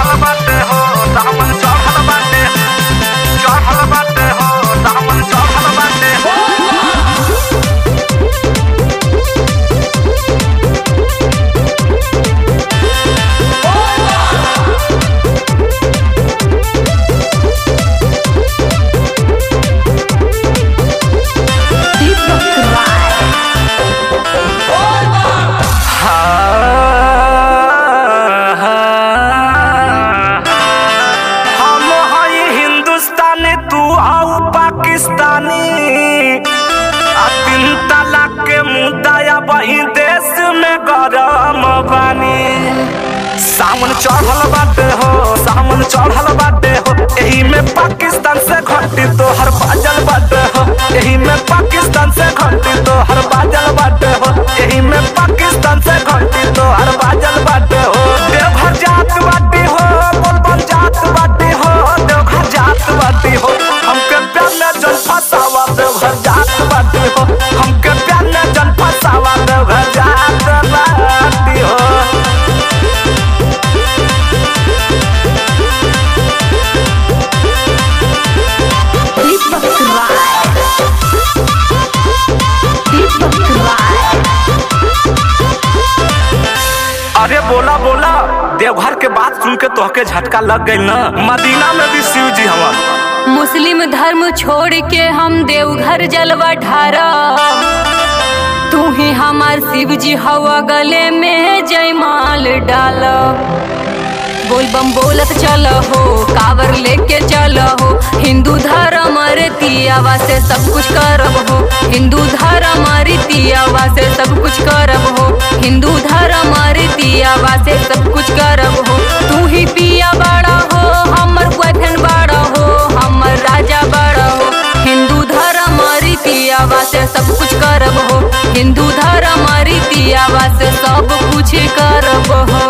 चढ़ल बाटे हो दामन चढ़ल बाटे हो दामन चढ़ल बाटे वही देश में गरम बानी सावन चढ़ल बाटे हो सावन चढ़ल बाटे हो एही में पाकिस्तान से घंटी तो हर बाजल बाटे हो एही में पाकिस्तान से घंटी तो हर बाजल बाटे हो एही में पाकिस्तान से घंटी तो हर बाजल बाटे हो देवघर जात बाटी हो बोलबम जात बाटी हो देवघर जात बाटी हो हमके प्यार में जल फसावा देवघर जात बाटी हो हमके प्यार में जल फसावा देवघर जात बाटी हो अरे बोला बोला देवघर के बात सुन के तोहके झटका लग गई ना मदीना में भी शिव जी हवा मुस्लिम धर्म छोड़ के हम देवघर जलवा ढारा तू ही हमार शिव जी हवा गले में जयमाल डाल बोल बम बोलत चल हो कावर लेके चल हो हिंदू धर्म रीतियावा से सब कुछ करब हो हिंदू धर्म रीतियावा से सब कुछ करब हो हिंदू धर्म रीतियावा से सब कुछ करब हो तू ही पिया बड़ा हो हमर बहन बड़ा हो हमर राजा बड़ा हो हिंदू धर्म रीतियावा से सब कुछ करब हो हिंदू धर्म रीतियावा से सब कुछ करब हो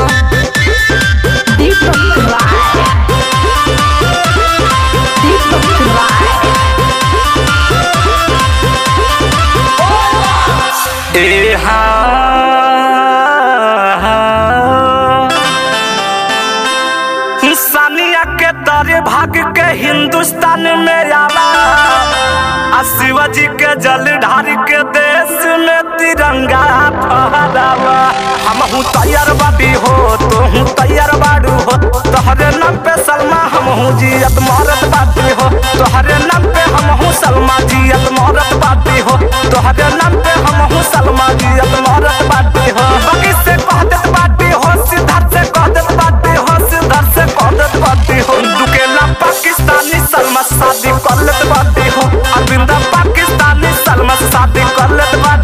सानिया के तारे भाग के हिंदुस्तान में आवा शिवाजी के जल ढार के देश में तिरंगा फहरावा हमहू तैयार बाटी हो तोहू तैयार बाड़ू हो तोहरे नाम पे सलमा हमहू जियत मरत बाटी हो तोहरे नाम पे हमहू सलमा जियत मरत बाटी हो तोहरे नाम पे हमहू सलमा जियत मरत बाटी हो बाकी से कह देत बाटी हो सिद्धार्थ से कह देत बाटी हो सिद्धार्थ से कह देत बाटी हो दुकेला पाकिस्तानी सलमा शादी कर लेत बाटी हो अरविंदा पाकिस्तानी सलमा शादी कर लेत बाटी